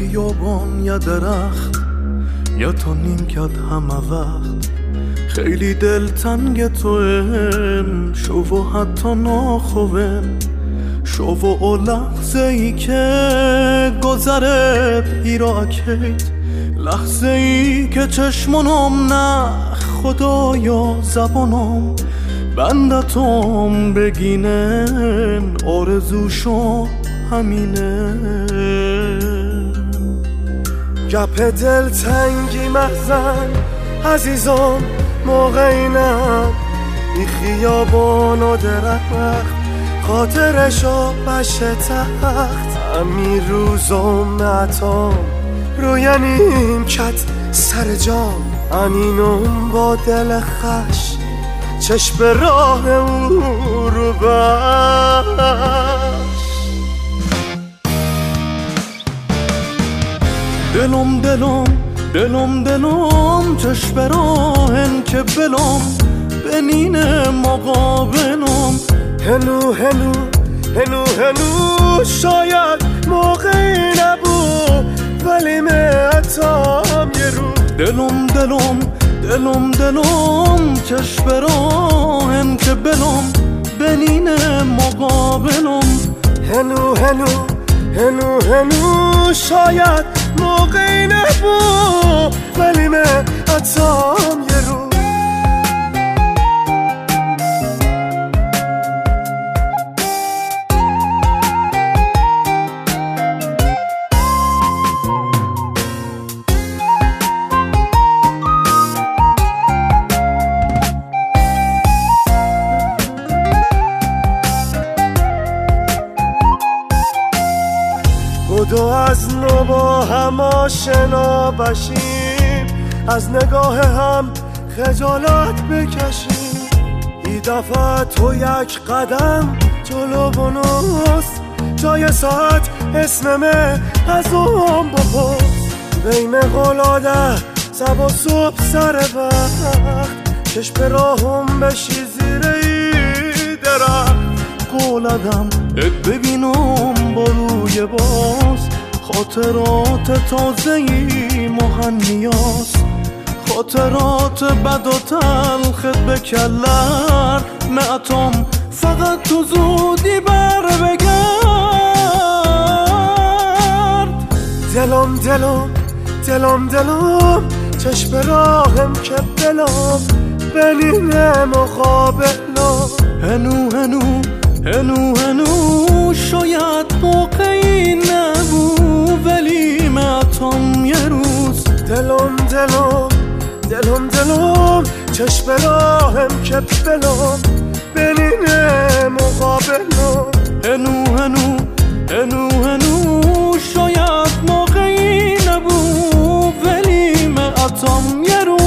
خیابان یا درخت یا تا نیمکت همه وقت خیلی دلتنگ تویم شو و حتی ناخویم شو و لحظه ای که گذرت ایراکیت لحظه ای که چشمونم نه خدایا زبانم بندتم بگینن آرزوشو همینه گپ دلتنگی محزن عزیزم موقعی نه ای خیابان و درخت خاطرشو بشه تخت همین روزم نتام روی نیمکت سر جام انینم با دل خش چشم به راه او رو بش دلم چشم به راهن که بلم بنین مقابلم هنو شاید موقعی نبود ولی معتام یه رو دلم چشم به راهن که بلم بنین مقابلم هنو شاید موقعی نبود ولی معتام یه رو بدو از نو با هم آشنا بشیم از نگاه هم خجالت بکشیم ای دفعه تو یک قدم جلو بنوس جای ساعت اسممه از اون بپرس بین قلاده سب و صبح سر وقت چشم به راهم بشی زیر ای درخت قولدم ببینم با روی باز خاطرات تازه‌ای مهنیاس خاطرات بد و تلخت به کلر معتم فقط تو زودی بر بگرد دلم چشم به راهم که بلم بنین مقابلم هنو شاید موقعی نبود ولی معتم یه روز دلم چشم به راهم که بلم بنین مقابلم هنو شاید موقعی نبود ولی معتم یه روز